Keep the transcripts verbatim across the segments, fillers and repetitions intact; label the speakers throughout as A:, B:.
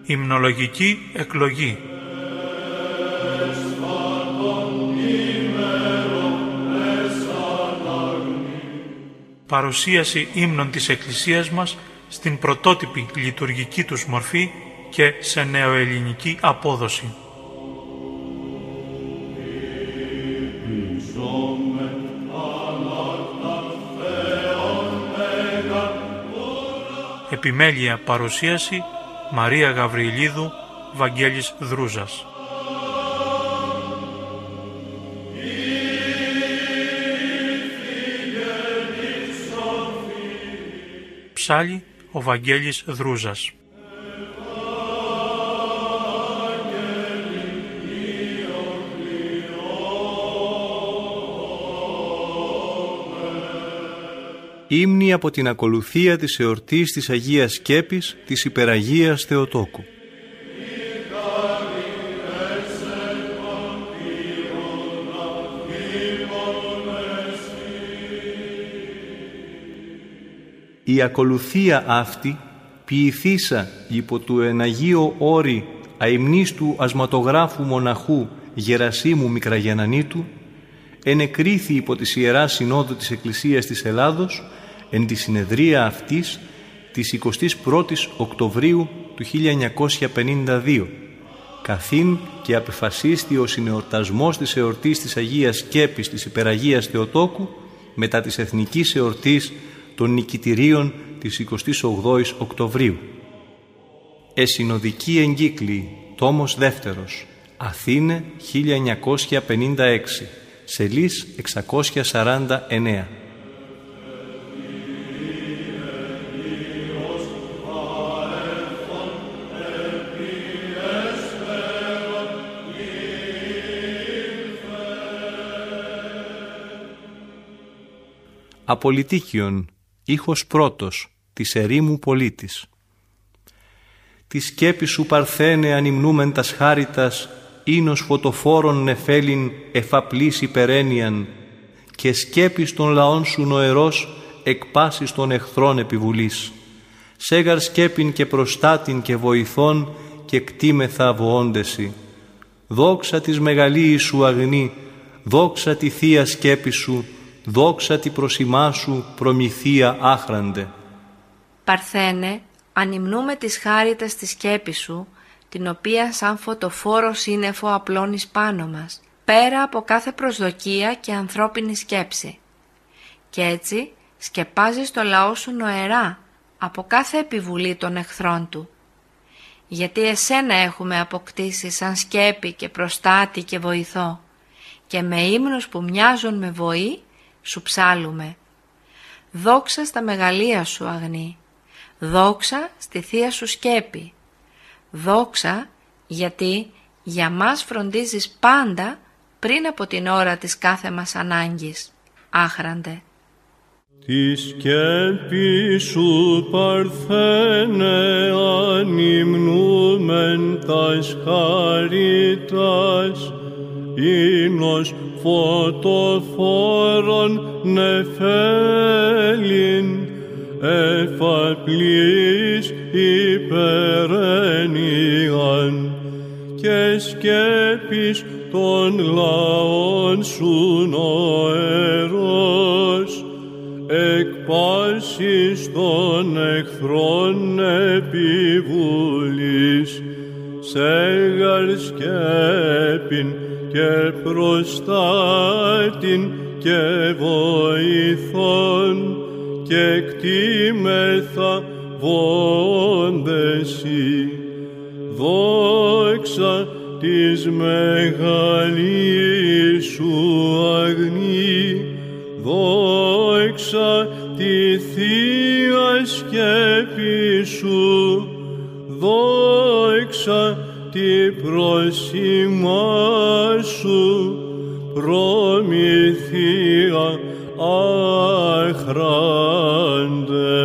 A: Υμνολογική εκλογή. Παρουσίαση ύμνων της Εκκλησίας μας στην πρωτότυπη λειτουργική τους μορφή και σε νεοελληνική απόδοση. Επιμέλεια παρουσίαση Μαρία Γαβριηλίδου, Βαγγέλης Δρούζας. Ψάλλει ο Βαγγέλης Δρούζας.
B: Ύμνη από την ακολουθία της εορτής της Αγίας Σκέπης της Υπεραγίας Θεοτόκου. Η ακολουθία αυτή ποιηθήσα υπό του εν Αγίο όρη αημνίστου ασματογράφου μοναχού Γερασίμου Μικραγιαννανίτου, ενεκρίθη υπό της Ιεράς Συνόδου της Εκκλησίας της Ελλάδος εν τη συνεδρία αυτής της εικοστής πρώτης Οκτωβρίου του χίλια εννιακόσια πενήντα δύο, καθήν και απεφασίστη ο συνεορτασμός της εορτής της Αγίας Σκέπης της Υπεραγίας Θεοτόκου μετά της εθνικής εορτής των νικητηρίων της εικοστής ογδόης Οκτωβρίου. Εσυνοδική εγκύκλη, τόμος δεύτερος, Αθήνε χίλια εννιακόσια πενήντα έξι, σελίς εξακόσια σαράντα εννέα. Απολυτίκιον, ήχος πρώτος, της ερήμου πολίτης. Τη σκέπη σου Παρθένε ανυμνούμεν τας χάριτας, ίνος φωτοφόρων νεφέλιν εφαπλής υπερένιαν, και σκέπης των λαών σου νοερός εκ πάσης των εχθρών επιβουλής. Σέγαρ σκέπην και προστάτην και βοηθών και κτήμεθα βοώντεση. Δόξα της μεγαλείας σου αγνή, δόξα τη θεία σκέπη σου, δόξα τη προσημά σου προμηθεία άχραντε.
C: Παρθένε, ανυμνούμε τις χάριτας της σκέπης σου, την οποία σαν φωτοφόρο σύννεφο απλώνεις πάνω μας, πέρα από κάθε προσδοκία και ανθρώπινη σκέψη. Και έτσι σκεπάζεις το λαό σου νοερά από κάθε επιβουλή των εχθρών του. Γιατί εσένα έχουμε αποκτήσει σαν σκέπη και προστάτη και βοηθό, και με ύμνους που μοιάζουν με βοή σου ψάλλουμε. Δόξα στα μεγαλεία σου αγνή, δόξα στη θεία σου σκέπη, δόξα γιατί για μας φροντίζεις πάντα πριν από την ώρα της κάθε μας ανάγκης. Άχραντε.
D: Τη σκέπη σου Παρθένε ανυμνούμεν τας χάριτας, ύμνος φωτοφόρων νεφέλιν εφαπλής υπερένιαν, και σκέπης των λαών σου νοερός εκ πάσης των εχθρών επιβουλής. Σέγαρ σκέπην και προστάτην και βοηθών και κτήμεθα βόντεση. Δόξα της μεγαλείας σου αγνή, δόξα τη θεία σκέπη σου, δόξα τη προσημά σου προμηθεία άχραντε.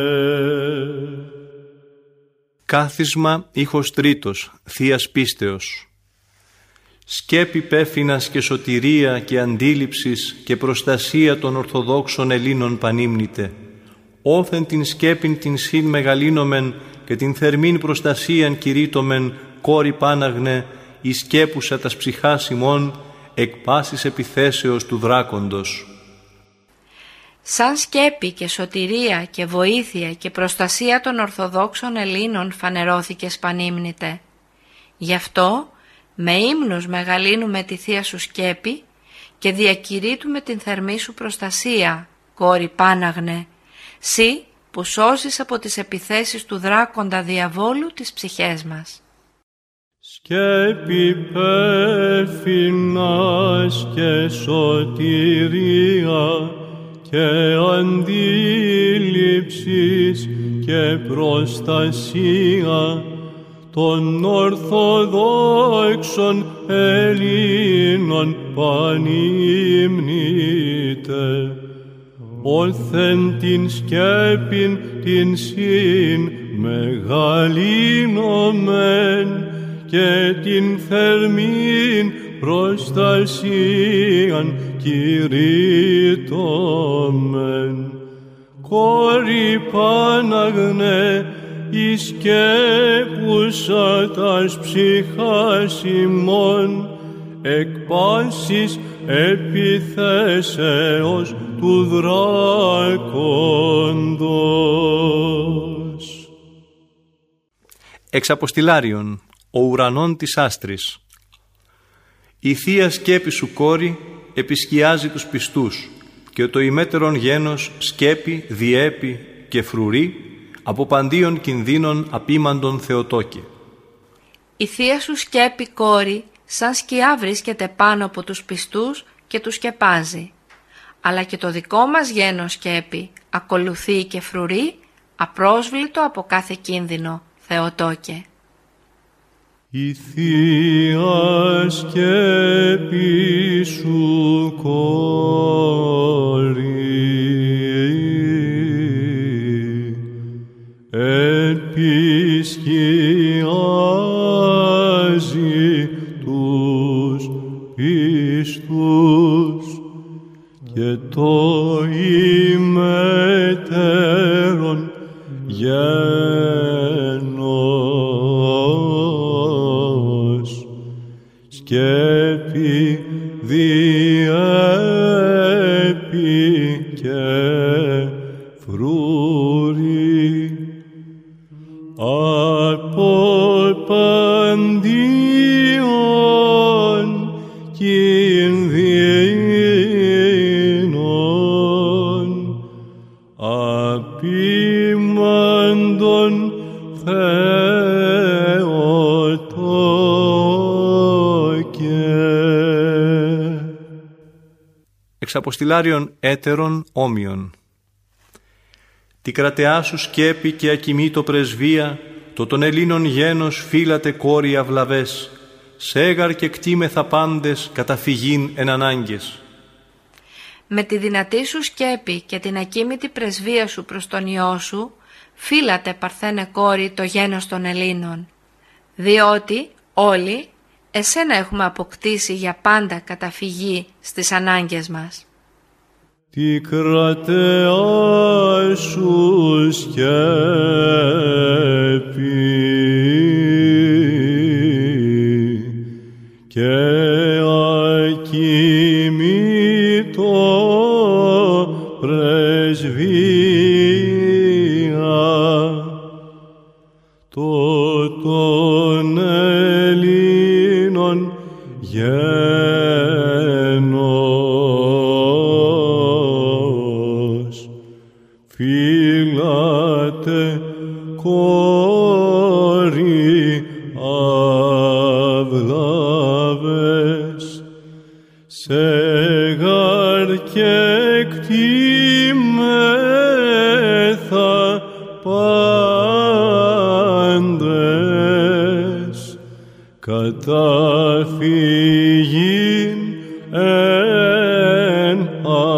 B: Κάθισμα ήχος τρίτος, Θείας Πίστεως. Σκέπη πέφυνας και σωτηρία και αντίληψης και προστασία των Ορθοδόξων Ελλήνων πανύμνητε. όθεν την σκέπην την συν μεγαλύνομεν και την θερμήν προστασίαν κηρύττομεν, κόρη Πάναγνε, η σκέπουσα τας ψυχάς ημών, εκ πάσης επιθέσεως του δράκοντος.
C: Σαν σκέπη και σωτηρία και βοήθεια και προστασία των Ορθοδόξων Ελλήνων φανερώθηκε σπανίμνητε. Γι' αυτό με ύμνους μεγαλύνουμε τη Θεία Σου σκέπη και διακηρύττουμε την θερμή Σου προστασία, κόρη Πάναγνε, Συ που σώζεις από τις επιθέσεις του δράκοντα διαβόλου τις ψυχές μας.
D: Σκέπη πέφυνας και σωτηρία και αντίληψης και προστασία των Ορθοδόξων Ελλήνων πανήμνητε, όθεν την σκέπην την συν μεγαλύνομεν και την θερμήν προστασίαν κηρύττομεν. Κόρη Πάναγνε, η σκέπουσα τας ψυχάς ημών, εκ πάσης επιθέσεως του δράκοντος.
B: Εξ Αποστηλάριον, ο ουρανών της άστρης. Η Θεία σκέπη Σου, κόρη, επισκιάζει τους πιστούς και το ημέτερον γένος σκέπη, διέπη και φρουρεί από παντίων κινδύνων απίμαντον Θεοτόκε.
C: Η Θεία Σου σκέπη, κόρη, σαν σκιά βρίσκεται πάνω από τους πιστούς και τους σκεπάζει. Αλλά και το δικό μας γένος σκέπη ακολουθεί και φρουρεί απρόσβλητο από κάθε κίνδυνο, Θεοτόκε.
D: Η Θεία σκέπη Σου, κόρη, επισκιάζει τους πιστούς και το ημέτερον γένος σκέπη, διέπη και φρουρεί από παντίων κινδύνων απίμαντον Θεοτόκε.
B: Εξ Αποστηλάριον έτερον όμοιον. Τη κρατεά Σου σκέπη και ακιμήτω πρεσβεία, το των Ελλήνων γένος φύλατε, κόρη αυλαβές, σέγαρ και κτήμεθα πάντες καταφυγήν εν ανάγκες.
C: Με τη δυνατή Σου σκέπη και την ακίμητη πρεσβεία Σου προς τον Υιό Σου, φύλατε, Παρθένε κόρη, το γένος των Ελλήνων, διότι όλοι Εσένα έχουμε αποκτήσει για πάντα καταφυγή στις ανάγκες μας.
D: Τη κρατεά Σου σκέπη και ακίμητο πρεσβεία το των Ελλήνων γένος φύλατε, κόρη αυλαβές, σεγάρ και κτήμεθα πάντες καταφυγήν εν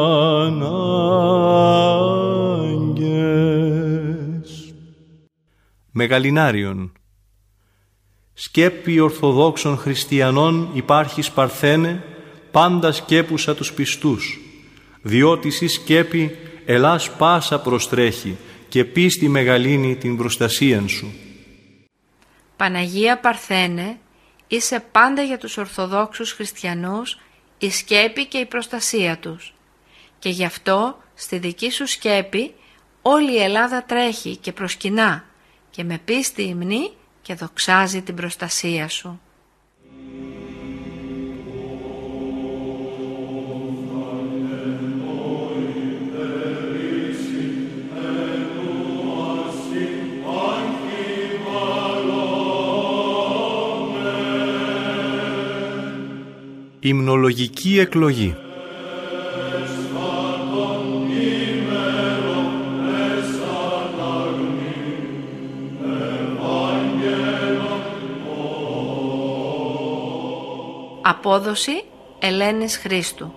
D: ανάγκες.
B: Μεγαλινάριον. Σκέπη Ορθοδόξων Χριστιανών υπάρχεις, Παρθένε, πάντα σκέπουσα τους πιστούς, διότι η σκέπη ελάς πάσα προστρέχει και πίστη μεγαλύνει την προστασίαν σου.
C: Παναγία Παρθένε, είσαι πάντα για τους Ορθοδόξους Χριστιανούς η σκέπη και η προστασία τους. Και γι' αυτό στη δική σου σκέπη όλη η Ελλάδα τρέχει και προσκυνά και με πίστη υμνεί και δοξάζει την προστασία σου.
B: Υμνολογική εκλογή.
C: Απόδοση Ελένης Χρήστου.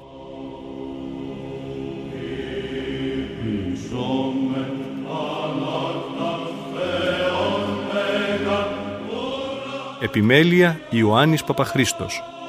B: Επιμέλεια Ιωάννης Παπαχρήστος.